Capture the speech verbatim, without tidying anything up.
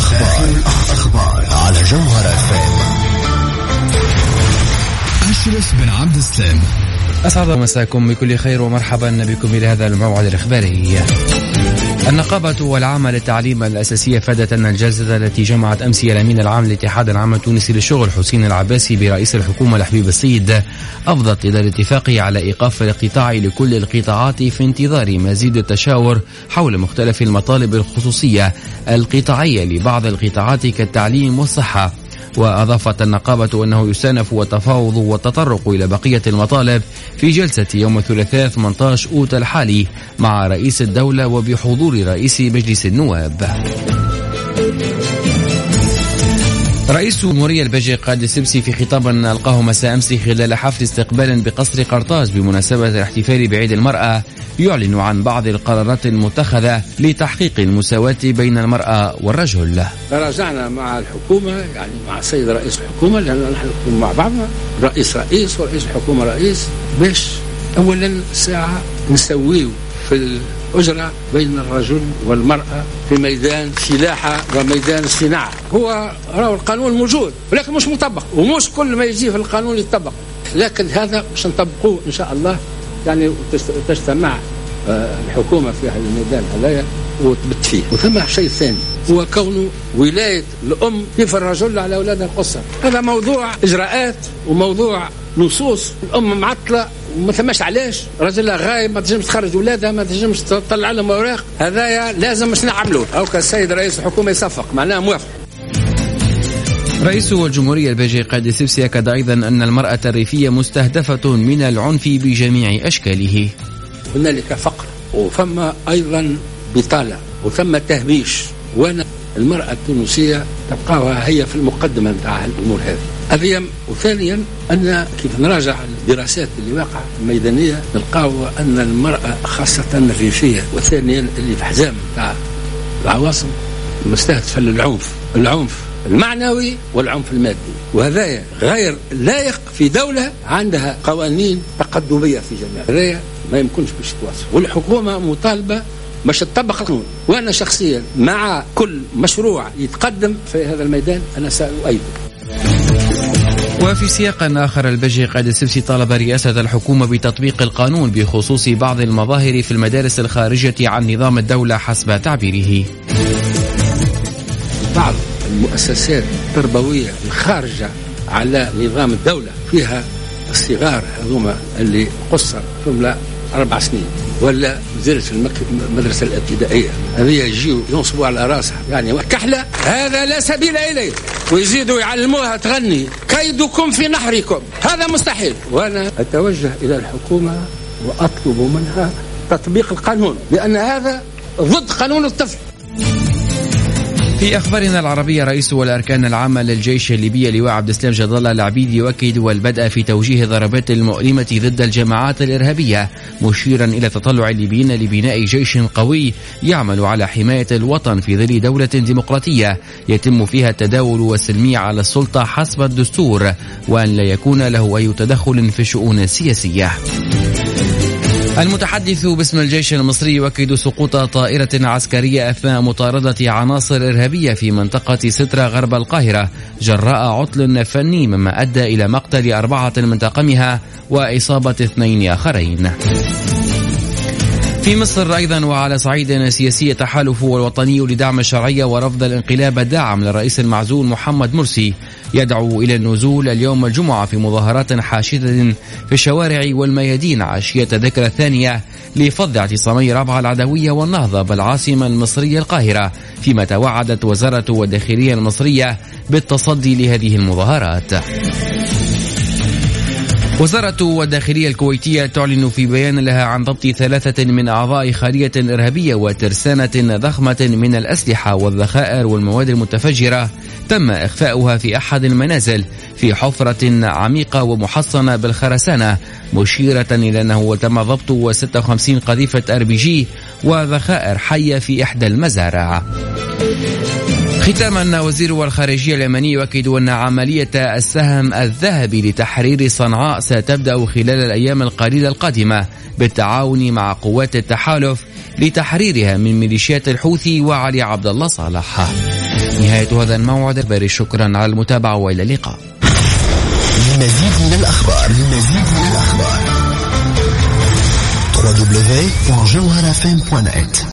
الأخبار, الأخبار على جوهر اف ام. أشرف بن عبد السلام. أسعد مساكم بكل خير ومرحبا بكم إلى هذا الموعد الإخباري. النقابة والعامة للتعليم الأساسية فادت أن الجلسة التي جمعت أمس الأمين العام للاتحاد العام التونسي للشغل حسين العباسي برئيس الحكومة لحبيب السيد أفضت إلى الاتفاق على إيقاف الاقتطاع لكل القطاعات في انتظار مزيد التشاور حول مختلف المطالب الخصوصية القطاعية لبعض القطاعات كالتعليم والصحة. وأضافت النقابة أنه يستأنف التفاوض والتطرق إلى بقية المطالب في جلسة يوم الثلاثاء ثمانية عشر أوت الحالي مع رئيس الدولة وبحضور رئيس مجلس النواب. رئيس جمهورية البجي قائد السبسي في خطاب ألقاه مساء أمس خلال حفل استقبال بقصر قرطاج بمناسبة الاحتفال بعيد المرأة يعلن عن بعض القرارات المتخذة لتحقيق المساواة بين المرأة والرجل. تراجعنا مع الحكومة يعني مع السيد رئيس الحكومة لأننا نحن مع بعضنا رئيس رئيس ورئيس الحكومة رئيس باش أولا ساعة نسويه في الأجرة بين الرجل والمرأة في ميدان فلاحة وميدان صناعة. هو رأوا القانون موجود ولكن مش مطبق ومش كل ما يجي في القانون يتطبق، لكن هذا مش نطبقوه إن شاء الله يعني تجتمع الحكومة في هذا الميدان هذايا وتبت فيه. وثم شيء ثاني هو كونه ولاية الأم كيف الرجل على أولادها القصر، هذا موضوع إجراءات وموضوع نصوص. الأم معطلة وما ثماش علاش رجلها غايب ما تنجمش تخرج أولادها ما تنجمش تطلع لهم أوراق، هذايا لازم مش نعملوه أو كالسيد رئيس الحكومة يصفق معناه موافق. رئيس الجمهورية البجي قائد السبسي أكد أيضا أن المرأة الريفية مستهدفة من العنف بجميع أشكاله. هنالك فقر وثم أيضا بطالة وثم تهميش، وأنا المرأة التونسية تبقاها هي في المقدمة نتاع الأمور هذه. هذه وثانيا أن كيف نراجع الدراسات اللي واقعة الميدانية نلقاو أن المرأة خاصة الريفية وثانيا اللي في حزام نتاع العواصم مستهدفة للعنف، العنف المعنوي والعنف المادي، وهذا غير لائق في دولة عندها قوانين تقدمية في جميع هذا ما يمكنش باش تواصل. والحكومة مطالبة باش تطبق القانون، وأنا شخصيا مع كل مشروع يتقدم في هذا الميدان أنا سأؤيده. وفي سياق آخر البجي قائد السبسي طالب رئاسة الحكومة بتطبيق القانون بخصوص بعض المظاهر في المدارس الخارجة عن نظام الدولة حسب تعبيره. بعض المؤسسات التربوية الخارجة على نظام الدولة فيها الصغار هذوما اللي قصر ثم أربع سنين ولا زلت في المدرسة الابتدائية هذه يجيوا ينصبوا على راسها يعني كحلة، هذا لا سبيل إليه، ويزيدوا يعلموها تغني كيدكم في نحركم، هذا مستحيل. وأنا أتوجه إلى الحكومة وأطلب منها تطبيق القانون لأن هذا ضد قانون الطفل. في أخبارنا العربية رئيس والأركان العامة للجيش الليبي لواء عبد السلام جد الله العبيد يؤكد والبدء في توجيه ضربات المؤلمة ضد الجماعات الإرهابية، مشيرا إلى تطلع الليبيين لبناء جيش قوي يعمل على حماية الوطن في ظل دولة ديمقراطية يتم فيها التداول والسلمية على السلطة حسب الدستور، وأن لا يكون له أي تدخل في الشؤون السياسية. المتحدث باسم الجيش المصري يؤكد سقوط طائرة عسكرية أثناء مطاردة عناصر إرهابية في منطقة سترة غرب القاهرة جراء عطل فني مما أدى إلى مقتل أربعة من طاقمها وإصابة اثنين آخرين. في مصر أيضا وعلى صعيد سياسي التحالف الوطني لدعم الشرعية ورفض الانقلاب الداعم للرئيس المعزول محمد مرسي يدعو إلى النزول اليوم الجمعة في مظاهرات حاشدة في الشوارع والميادين عشية ذكرى الثانية لفض اعتصامي رابعة العدوية والنهضة بالعاصمة المصرية القاهرة، فيما توعدت وزارة الداخلية المصرية بالتصدي لهذه المظاهرات. وزارة الداخلية الكويتية تعلن في بيان لها عن ضبط ثلاثة من أعضاء خلية إرهابية وترسانة ضخمة من الأسلحة والذخائر والمواد المتفجرة تم إخفاؤها في أحد المنازل في حفرة عميقة ومحصنة بالخرسانة، مشيرة إلى أنه تم ضبط ستة وخمسين قذيفة أر بي جي وذخائر حية في إحدى المزارع. ختاما وزير الخارجية اليمني يؤكد أن عملية السهم الذهبي لتحرير صنعاء ستبدأ خلال الأيام القليلة القادمة بالتعاون مع قوات التحالف لتحريرها من ميليشيات الحوثي وعلي عبد الله صالح. نهاية هذا الموعد الباري، شكرا على المتابعة وإلى اللقاء. للمزيد من الأخبار للمزيد من الأخبار دبليو دبليو دبليو دوت جوهر اف ام دوت نت.